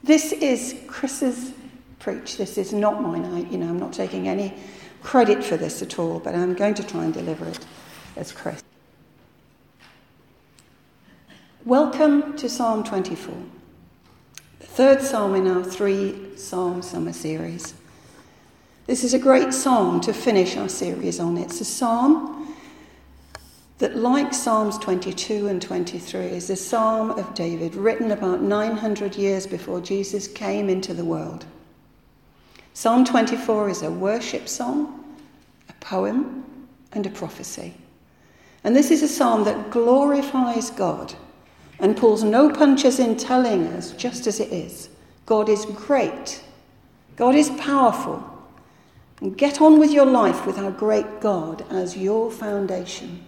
This is Chris's preach. This is not mine. I'm not taking any credit for this at all, but I'm going to try and deliver it as Chris. Welcome to Psalm 24, the third psalm in our 3-psalm summer series. This is a great psalm to finish our series on. It's a psalm that, like Psalms 22 and 23, is a psalm of David written about 900 years before Jesus came into the world. Psalm 24 is a worship song, a poem, and a prophecy. And this is a psalm that glorifies God and pulls no punches in telling us just as it is. God is great. God is powerful. And get on with your life with our great God as your foundation.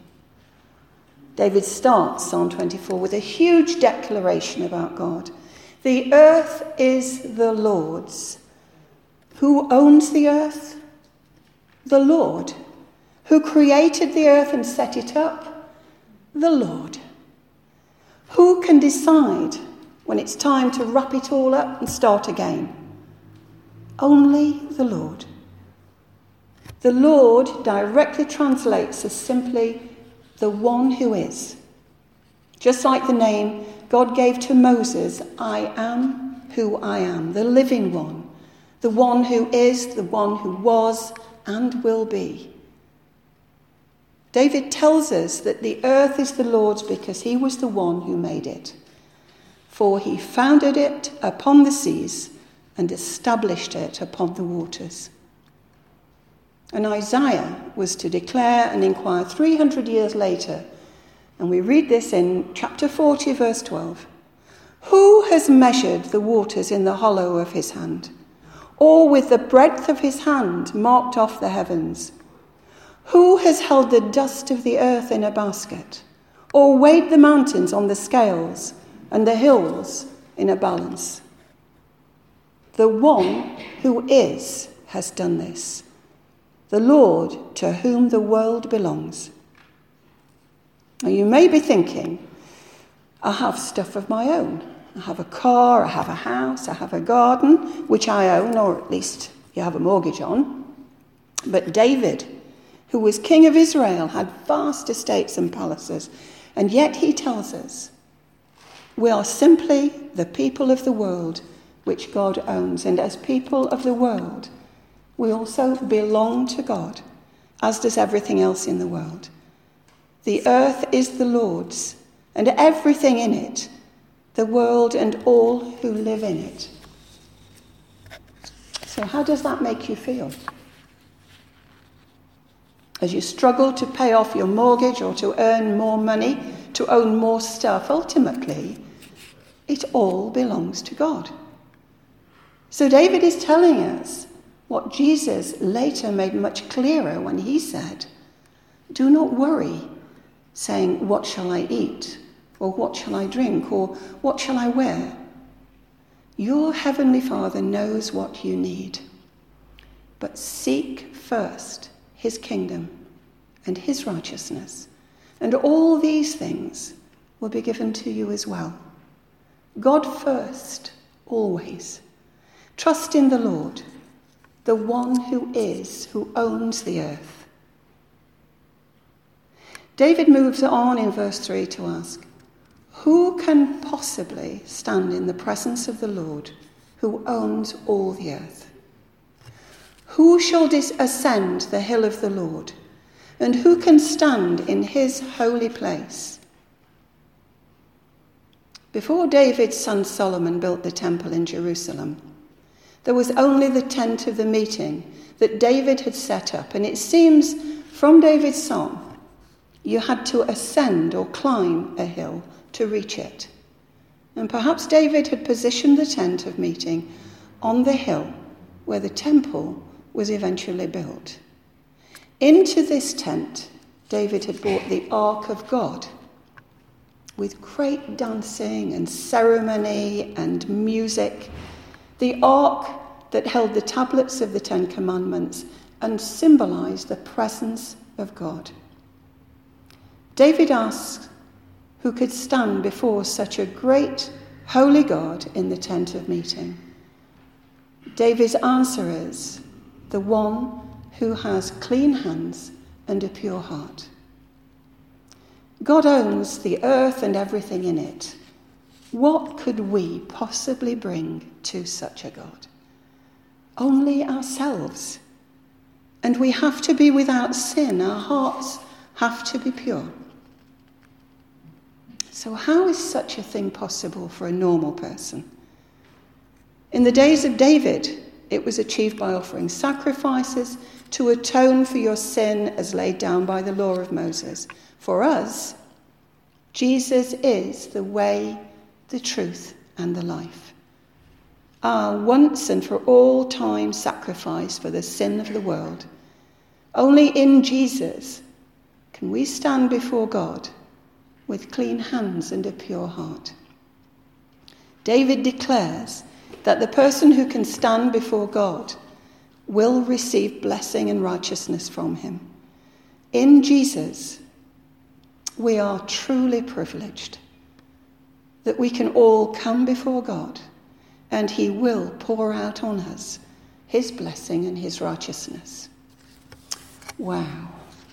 David starts Psalm 24 with a huge declaration about God. The earth is the Lord's. Who owns the earth? The Lord. Who created the earth and set it up? The Lord. Who can decide when it's time to wrap it all up and start again? Only the Lord. The Lord directly translates as simply the one who is. Just like the name God gave to Moses, I am who I am, the living one, the one who is, the one who was and will be. David tells us that the earth is the Lord's because he was the one who made it. For he founded it upon the seas and established it upon the waters. And Isaiah was to declare and inquire 300 years later, and we read this in chapter 40, verse 12. Who has measured the waters in the hollow of his hand, or with the breadth of his hand marked off the heavens? Who has held the dust of the earth in a basket, or weighed the mountains on the scales and the hills in a balance? The one who is has done this, the Lord to whom the world belongs. Now you may be thinking, I have stuff of my own. I have a car, I have a house, I have a garden, which I own, or at least you have a mortgage on. But David, who was king of Israel, had vast estates and palaces, and yet he tells us, we are simply the people of the world which God owns, and as people of the world, we also belong to God, as does everything else in the world. The earth is the Lord's, and everything in it, the world and all who live in it. So how does that make you feel? As you struggle to pay off your mortgage or to earn more money, to own more stuff, ultimately, it all belongs to God. So David is telling us what Jesus later made much clearer when he said, do not worry, saying, what shall I eat? Or what shall I drink? Or what shall I wear? Your heavenly Father knows what you need. But seek first his kingdom and his righteousness, and all these things will be given to you as well. God first, always. Trust in the Lord, the one who is, who owns the earth. David moves on in verse 3 to ask, who can possibly stand in the presence of the Lord, who owns all the earth? Who shall ascend the hill of the Lord, and who can stand in his holy place? Before David's son Solomon built the temple in Jerusalem, there was only the tent of the meeting that David had set up, and it seems from David's psalm, you had to ascend or climb a hill to reach it. And perhaps David had positioned the tent of meeting on the hill where the temple was eventually built. Into this tent, David had brought the Ark of God with great dancing and ceremony and music. The Ark that held the tablets of the Ten Commandments and symbolized the presence of God. David asks, who could stand before such a great holy God in the tent of meeting. David's answer is, the one who has clean hands and a pure heart. God owns the earth and everything in it. What could we possibly bring to such a God? Only ourselves. And we have to be without sin. Our hearts have to be pure. So how is such a thing possible for a normal person? In the days of David, it was achieved by offering sacrifices to atone for your sin as laid down by the law of Moses. For us, Jesus is the way, the truth, and the life. Our once and for all time sacrifice for the sin of the world. Only in Jesus can we stand before God with clean hands and a pure heart. David declares that the person who can stand before God will receive blessing and righteousness from him. In Jesus, we are truly privileged that we can all come before God and he will pour out on us his blessing and his righteousness. Wow.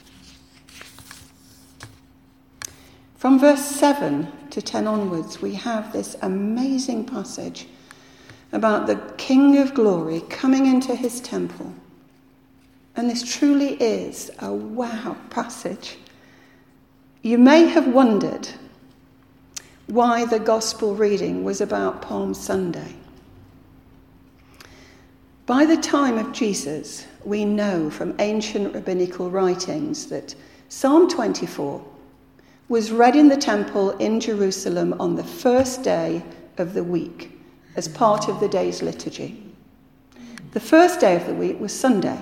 From verse 7 to 10 onwards, we have this amazing passage about the King of Glory coming into his temple. And this truly is a wow passage. You may have wondered why the gospel reading was about Palm Sunday. By the time of Jesus, we know from ancient rabbinical writings that Psalm 24 was read in the temple in Jerusalem on the first day of the week as part of the day's liturgy. The first day of the week was Sunday,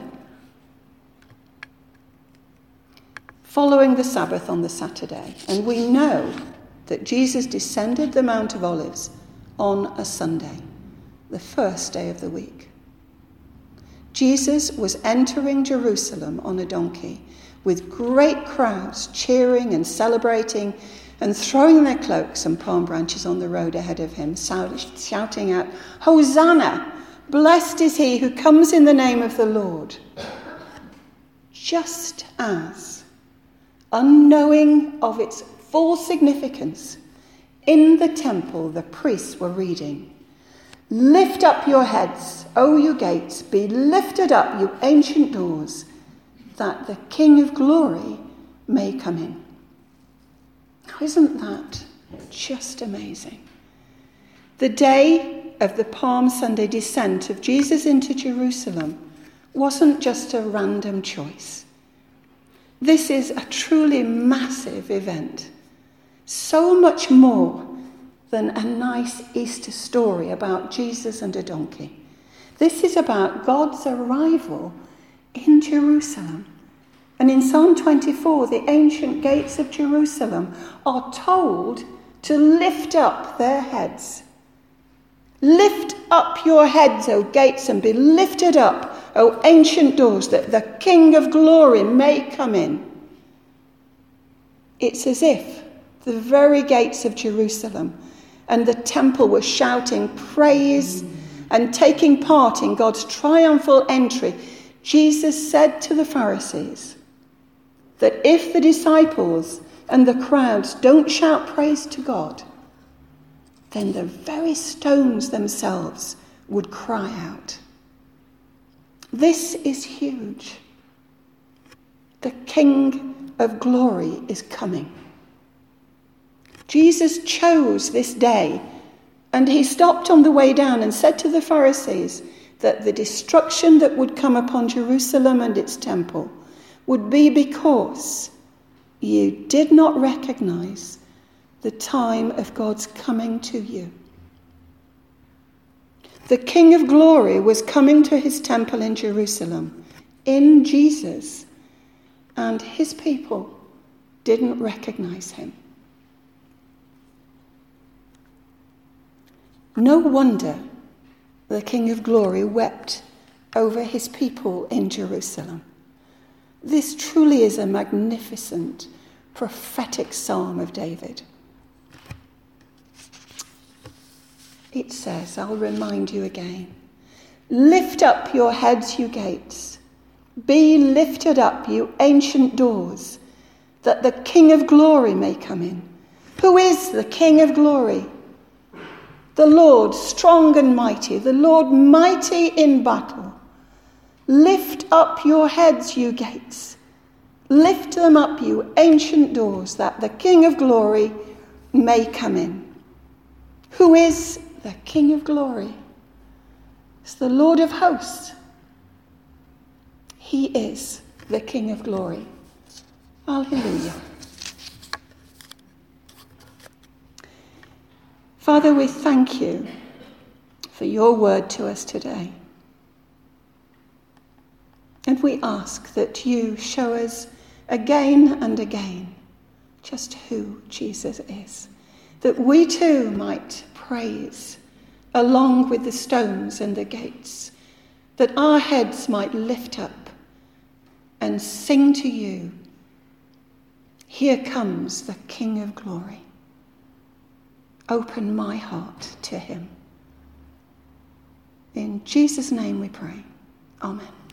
following the Sabbath on the Saturday. And we know that Jesus descended the Mount of Olives on a Sunday, the first day of the week. Jesus was entering Jerusalem on a donkey, with great crowds cheering and celebrating and throwing their cloaks and palm branches on the road ahead of him, shouting out, "Hosanna! Blessed is he who comes in the name of the Lord." Just as, unknowing of its full significance, in the temple the priests were reading, "Lift up your heads, O you gates, be lifted up, you ancient doors, that the King of Glory may come in." Now, isn't that just amazing? The day of the Palm Sunday descent of Jesus into Jerusalem wasn't just a random choice. This is a truly massive event, so much more than a nice Easter story about Jesus and a donkey. This is about God's arrival in Jerusalem. And in Psalm 24, the ancient gates of Jerusalem are told to lift up their heads. "Lift up your heads, O gates, and be lifted up, O ancient doors, that the King of Glory may come in." It's as if the very gates of Jerusalem and the temple were shouting praise and taking part in God's triumphal entry. Jesus said to the Pharisees that if the disciples and the crowds don't shout praise to God, then the very stones themselves would cry out. This is huge. The King of Glory is coming. Jesus chose this day, and he stopped on the way down and said to the Pharisees that the destruction that would come upon Jerusalem and its temple would be because you did not recognize the time of God's coming to you. The King of Glory was coming to his temple in Jerusalem, in Jesus, and his people didn't recognize him. No wonder the King of Glory wept over his people in Jerusalem. This truly is a magnificent, prophetic psalm of David. it says, I'll remind you again, lift up your heads, you gates. Be lifted up, you ancient doors, that the King of glory may come in. Who is the King of glory? The Lord strong and mighty, the Lord mighty in battle. Lift up your heads, you gates. Lift them up, you ancient doors, that the King of glory may come in. Who is the King of glory? It's the Lord of hosts. He is the King of glory. Hallelujah. Father, we thank you for your word to us today. And we ask that you show us again and again just who Jesus is, that we too might praise along with the stones and the gates, that our heads might lift up and sing to you, here comes the King of glory. Open my heart to him. In Jesus' name we pray. Amen.